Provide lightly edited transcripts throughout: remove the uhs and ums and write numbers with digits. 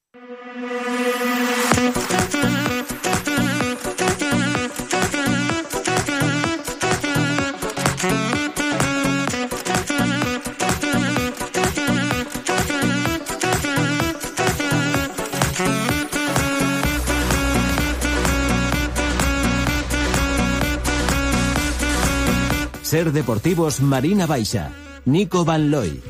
Ser Deportivos Marina Baixa, Nico Van Looy.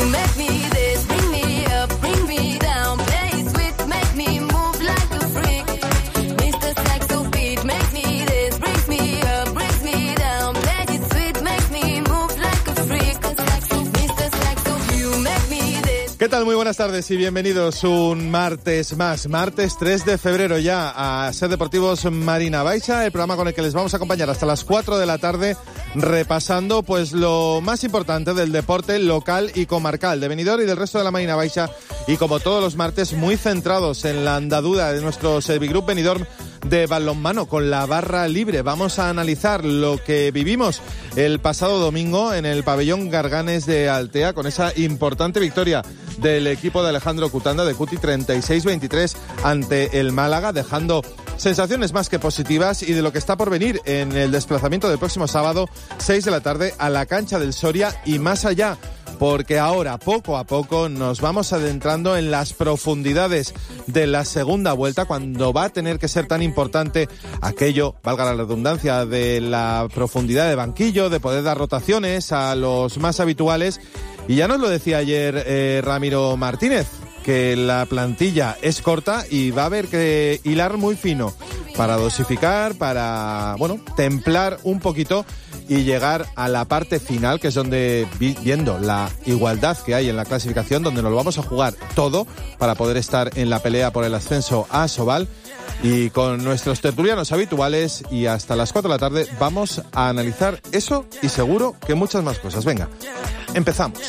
¿Qué tal? Muy buenas tardes y bienvenidos un martes más, martes 3 de febrero ya a Ser Deportivos Marina Baixa, el programa con el que les vamos a acompañar hasta las 4 de la tarde repasando pues lo más importante del deporte local y comarcal de Benidorm y del resto de la Marina Baixa, y como todos los martes muy centrados en la andadura de nuestro Servigroup Benidorm de balonmano con la barra libre. Vamos a analizar lo que vivimos el pasado domingo en el pabellón Garganes de Altea con esa importante victoria del equipo de Alejandro Cutanda de Cuti 36-23 ante el Málaga, dejando sensaciones más que positivas y de lo que está por venir en el desplazamiento del próximo sábado 6 de la tarde a la cancha del Soria y más allá, porque ahora poco a poco nos vamos adentrando en las profundidades de la segunda vuelta, cuando va a tener que ser tan importante aquello, valga la redundancia, de la profundidad de banquillo, de poder dar rotaciones a los más habituales. Y ya nos lo decía ayer Ramiro Martínez, que la plantilla es corta y va a haber que hilar muy fino para dosificar, para, bueno, templar un poquito y llegar a la parte final, que es donde, viendo la igualdad que hay en la clasificación, donde nos lo vamos a jugar todo para poder estar en la pelea por el ascenso a Asobal. Y con nuestros tertulianos habituales y hasta las 4 de la tarde vamos a analizar eso y seguro que muchas más cosas. Venga, empezamos.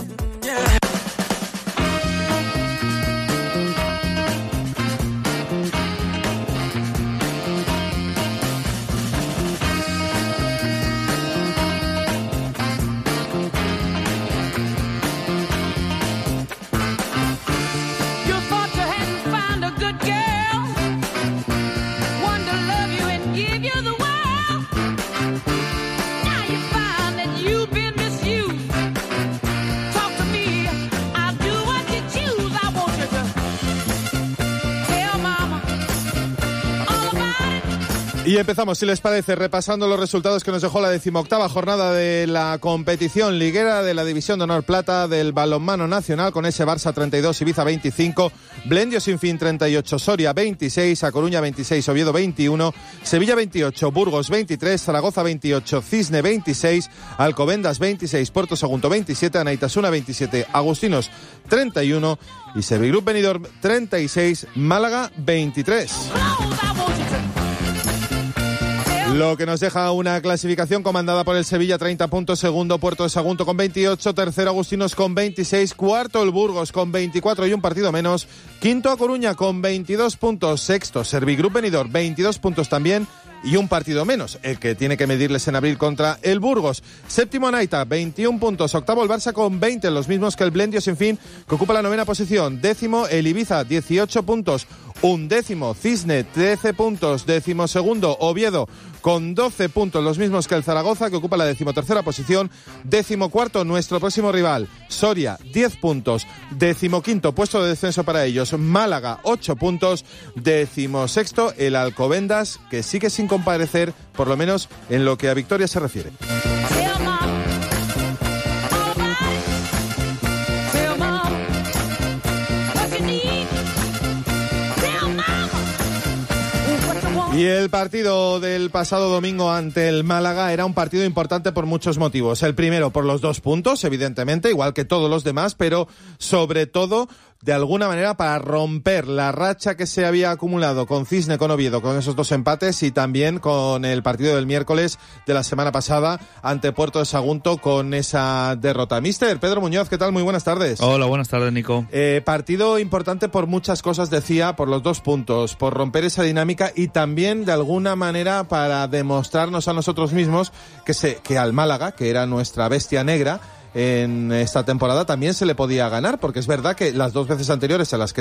Y empezamos, si les parece, repasando los resultados que nos dejó la 18ª jornada de la competición liguera de la División de Honor Plata del balonmano nacional, con ese Barça 32, Ibiza 25, Blendio Sinfín 38, Soria 26, A Coruña 26, Oviedo 21, Sevilla 28, Burgos 23, Zaragoza 28, Cisne 26, Alcobendas 26, Puerto Sagunto 27, Anaitasuna 27, Agustinos 31 y Servigroup Benidorm 36, Málaga 23. Lo que nos deja una clasificación comandada por el Sevilla, 30 puntos, segundo Puerto de Sagunto con 28, tercero Agustinos con 26, cuarto el Burgos con 24 y un partido menos, quinto A Coruña con 22 puntos, sexto Servigroup Benidorm 22 puntos también y un partido menos, el que tiene que medirles en abril contra el Burgos. Séptimo Anaita, 21 puntos, octavo el Barça con 20, los mismos que el Blendio Sinfín, que ocupa la 9ª posición, décimo el Ibiza, 18 puntos, undécimo Cisne, 13 puntos, décimo segundo Oviedo con 12 puntos, los mismos que el Zaragoza, que ocupa la 13ª posición, décimo cuarto nuestro próximo rival, Soria, 10 puntos, décimo quinto puesto de descenso para ellos, Málaga, 8 puntos, décimo sexto el Alcobendas, que sigue sin comparecer, por lo menos en lo que a victoria se refiere. Y el partido del pasado domingo ante el Málaga era un partido importante por muchos motivos. El primero, por los 2 puntos, evidentemente, igual que todos los demás, pero sobre todo, de alguna manera, para romper la racha que se había acumulado con Cisne, con Oviedo, con esos 2 empates, y también con el partido del miércoles de la semana pasada ante Puerto de Sagunto con esa derrota. Míster Pedro Muñoz, ¿qué tal? Muy buenas tardes. Hola, buenas tardes, Nico. Partido importante por muchas cosas, decía, por los 2 puntos, por romper esa dinámica y también, de alguna manera, para demostrarnos a nosotros mismos que al Málaga, que era nuestra bestia negra, en esta temporada también se le podía ganar, porque es verdad que las 2 veces anteriores a las que